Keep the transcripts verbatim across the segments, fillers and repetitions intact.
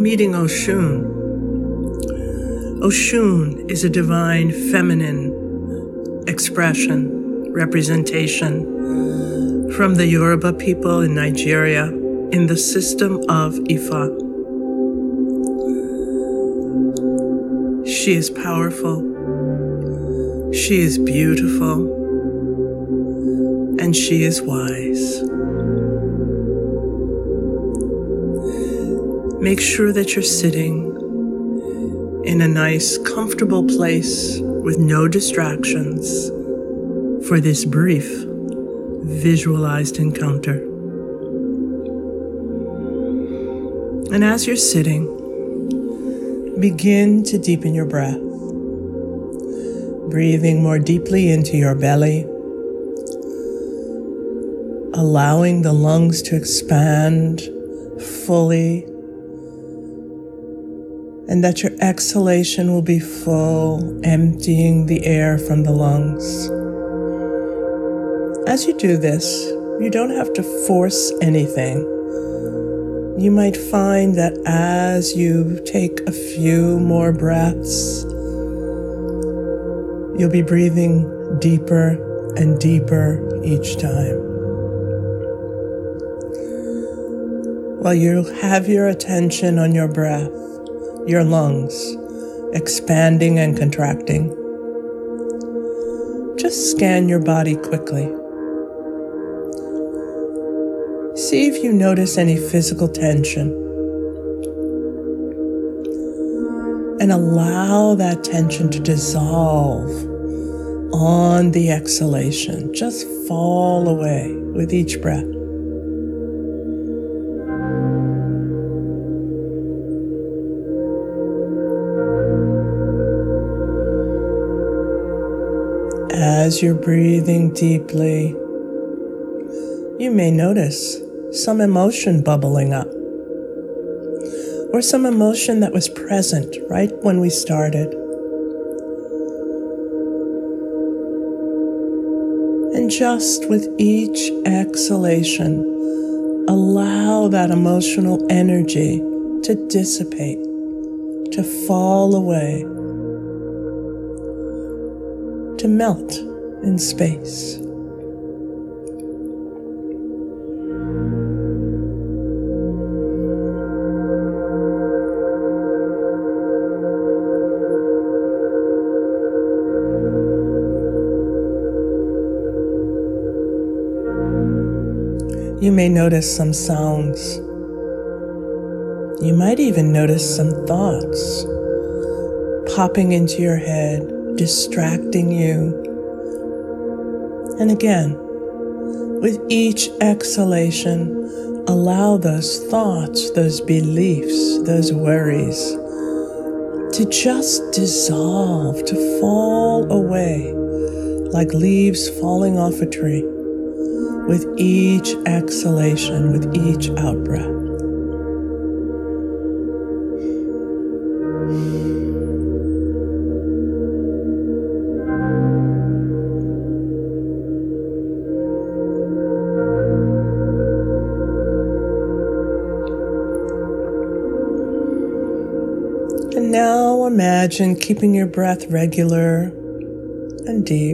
meeting Oshun. Oshun is a divine feminine expression, representation from the Yoruba people in Nigeria in the system of Ifa. She is powerful, she is beautiful, and she is wise. Make sure that you're sitting in a nice, comfortable place with no distractions for this brief, visualized encounter. And as you're sitting, begin to deepen your breath, breathing more deeply into your belly, allowing the lungs to expand fully, and that your exhalation will be full, emptying the air from the lungs. As you do this, you don't have to force anything. You might find that as you take a few more breaths, you'll be breathing deeper and deeper each time. While you have your attention on your breath, your lungs expanding and contracting, just scan your body quickly. See if you notice any physical tension, and allow that tension to dissolve on the exhalation. Just fall away with each breath. As you're breathing deeply, you may notice some emotion bubbling up, or some emotion that was present right when we started. And just with each exhalation, allow that emotional energy to dissipate, to fall away, to melt in space. You may notice some sounds. You might even notice some thoughts popping into your head, distracting you. And again, with each exhalation, allow those thoughts, those beliefs, those worries to just dissolve, to fall away like leaves falling off a tree with each exhalation, with each out-breath. And now imagine keeping your breath regular and deep,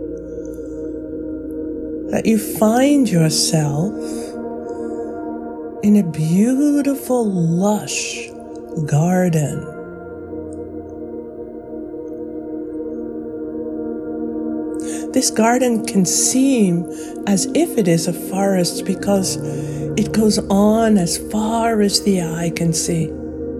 that you find yourself in a beautiful, lush garden. This garden can seem as if it is a forest because it goes on as far as the eye can see.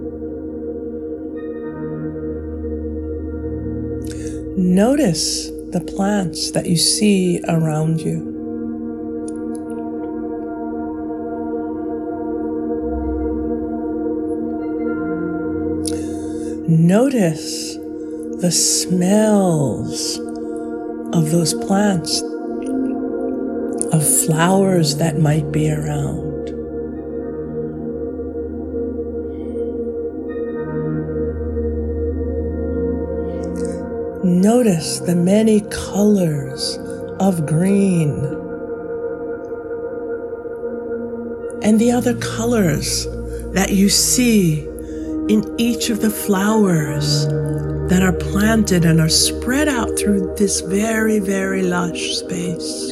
Notice the plants that you see around you. Notice the smells of those plants, of flowers that might be around. Notice the many colors of green and the other colors that you see in each of the flowers that are planted and are spread out through this very, very lush space.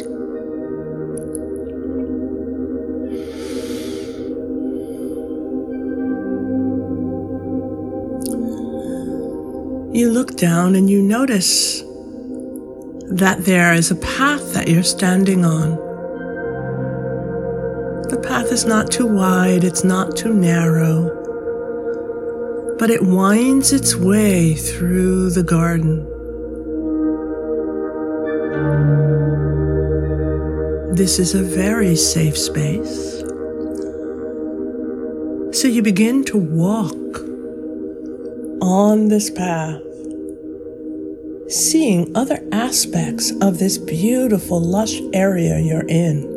You look down and you notice that there is a path that you're standing on. The path is not too wide, it's not too narrow, but it winds its way through the garden. This is a very safe space. So you begin to walk on this path, seeing other aspects of this beautiful, lush area you're in.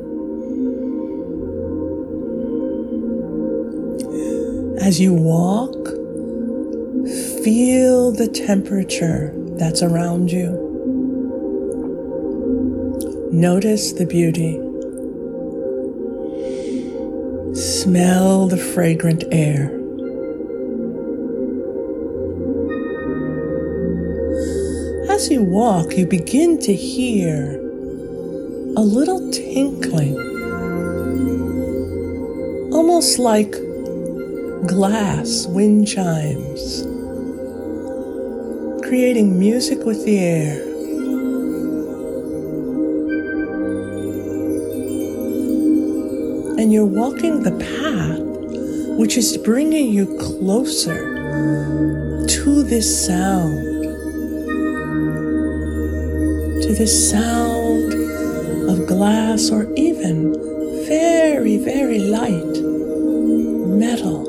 As you walk, feel the temperature that's around you. Notice the beauty. Smell the fragrant air. As you walk, you begin to hear a little tinkling, almost like glass wind chimes, creating music with the air. And you're walking the path, which is bringing you closer to this sound. To the sound of glass or even very, very light metal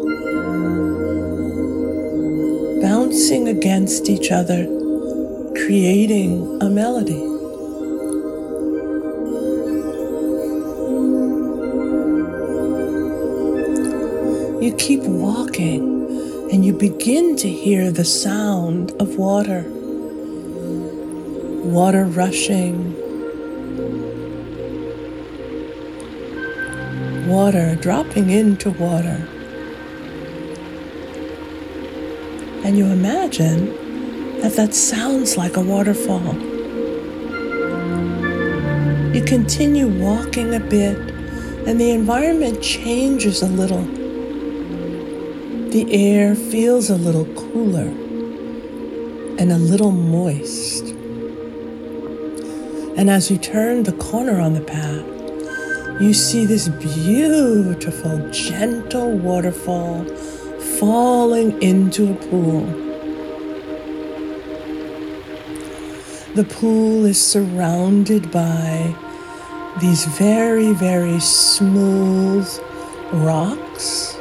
bouncing against each other, creating a melody. You keep walking and you begin to hear the sound of water. Water rushing, water dropping into water. And you imagine that that sounds like a waterfall. You continue walking a bit, and the environment changes a little. The air feels a little cooler and a little moist. And as you turn the corner on the path, you see this beautiful, gentle waterfall falling into a pool. The pool is surrounded by these very, very smooth rocks.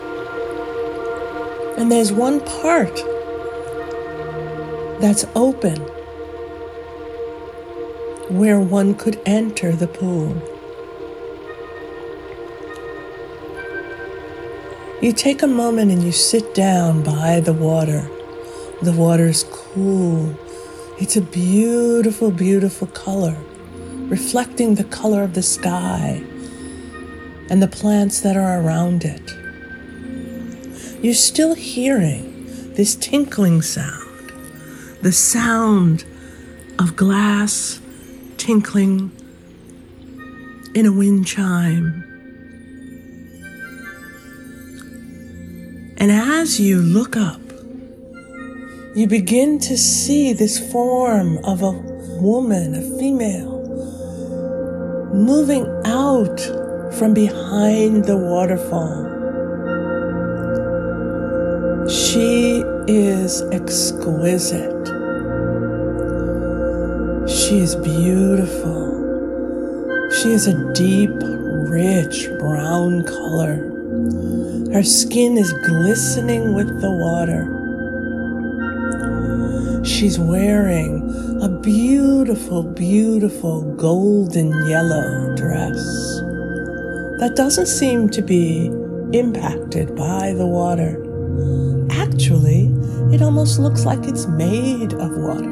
And there's one part that's open, where one could enter the pool. You take a moment and you sit down by the water. The water's cool. It's a beautiful, beautiful color, reflecting the color of the sky and the plants that are around it. You're still hearing this tinkling sound, the sound of glass tinkling in a wind chime. And as you look up, you begin to see this form of a woman, a female, moving out from behind the waterfall. She is exquisite. She is beautiful. She is a deep, rich brown color. Her skin is glistening with the water. She's wearing a beautiful, beautiful golden yellow dress that doesn't seem to be impacted by the water. Actually, it almost looks like it's made of water.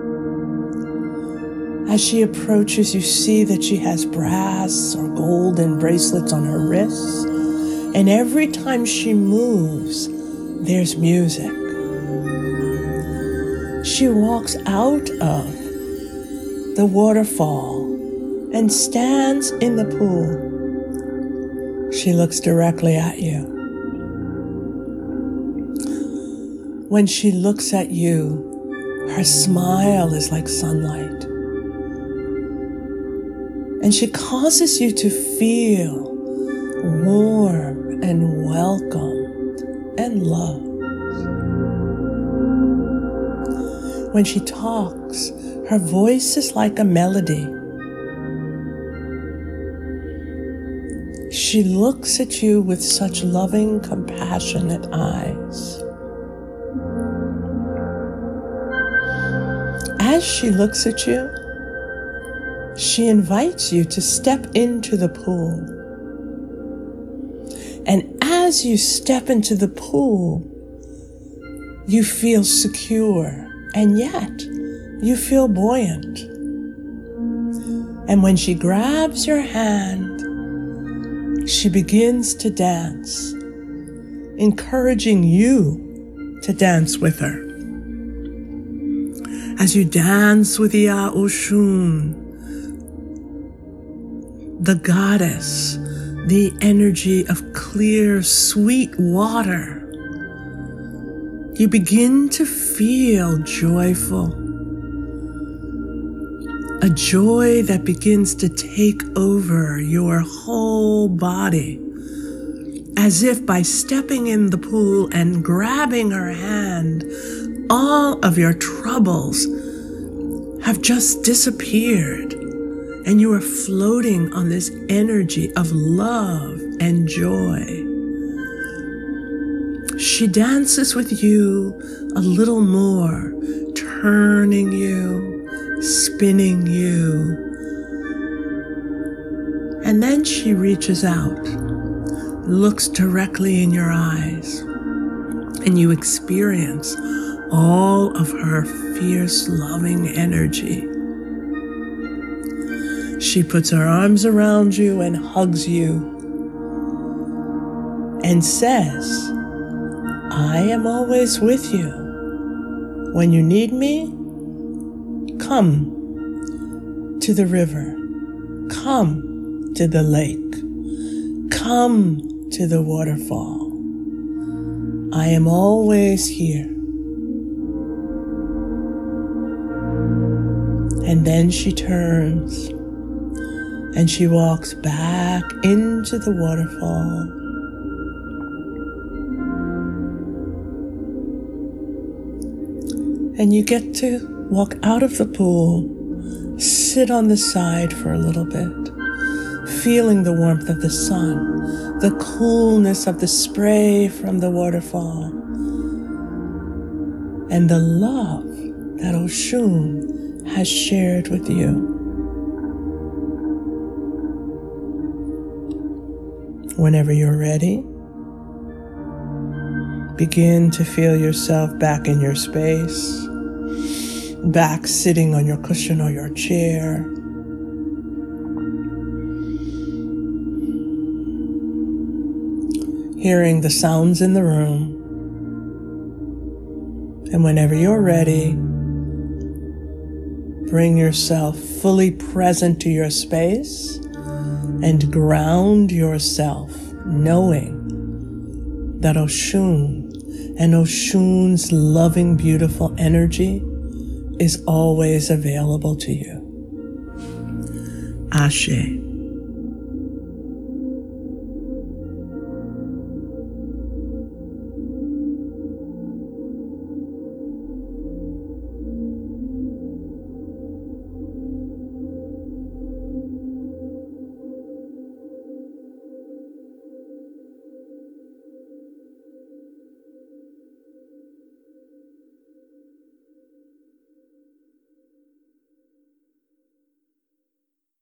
As she approaches, you see that she has brass or golden bracelets on her wrists, and every time she moves, there's music. She walks out of the waterfall and stands in the pool. She looks directly at you. When she looks at you, her smile is like sunlight. And she causes you to feel warm and welcomed and loved. When she talks, her voice is like a melody. She looks at you with such loving, compassionate eyes. As she looks at you, she invites you to step into the pool. And as you step into the pool, you feel secure, and yet you feel buoyant. And when she grabs your hand, she begins to dance, encouraging you to dance with her. As you dance with Ia Oshun, the goddess, the energy of clear, sweet water, you begin to feel joyful. A joy that begins to take over your whole body, as if by stepping in the pool and grabbing her hand, all of your troubles have just disappeared, and you are floating on this energy of love and joy. She dances with you a little more, turning you, spinning you. And then she reaches out, looks directly in your eyes, and you experience all of her fierce, loving energy. She puts her arms around you and hugs you and says, I am always with you. When you need me, come to the river, come to the lake, come to the waterfall. I am always here. And then she turns and she walks back into the waterfall. And you get to walk out of the pool, sit on the side for a little bit, feeling the warmth of the sun, the coolness of the spray from the waterfall, and the love that Oshun has shared with you. Whenever you're ready, begin to feel yourself back in your space, back sitting on your cushion or your chair. Hearing the sounds in the room. And whenever you're ready, bring yourself fully present to your space and ground yourself, knowing that Oshun and Oshun's loving, beautiful energy is always available to you. Ashe.